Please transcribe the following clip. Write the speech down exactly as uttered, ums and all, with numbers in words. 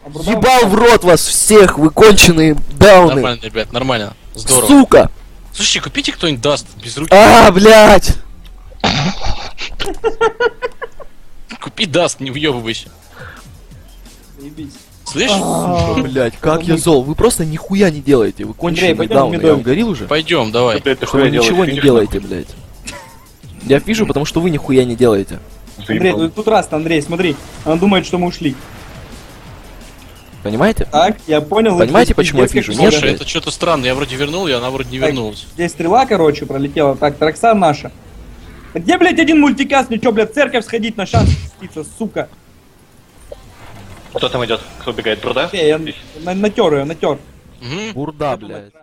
Ебал в рот вас всех, вы конченые дауны. Нормально, ребят, нормально. Здорово. Сука! Слушайте, купите кто-нибудь даст без руки. А, блядь! Купи даст, не въебывайся. Заебись. Слышишь? Сука, блядь, как я зол. Вы просто нихуя не делаете, вы конченые пойдем в дауны. Я вам медовик. говорил уже? Пойдем, давай. Блядь, ты Что вы хуя делаешь, ничего не видишь, делаете, блядь. Я вижу, потому что вы нихуя не делаете. нахуй? Андрей, Заебал. ну тут раз, Андрей, смотри. Он думает, что мы ушли. Понимаете? Так, я понял. Понимаете, здесь почему я пиздец, как вижу? Нет, Слушай, блядь. это что-то странно. Я вроде вернул, и она вроде не Так. вернулась. Здесь стрела, короче, пролетела. Так, Тракса наша. Да где, блядь, один мультикаст? Мне что, блядь, в церковь сходить на шанс спиться, сука? Кто там идет? Кто бегает? Бруда? Э, я на- натер ее, натер. Угу. Бурда, блядь.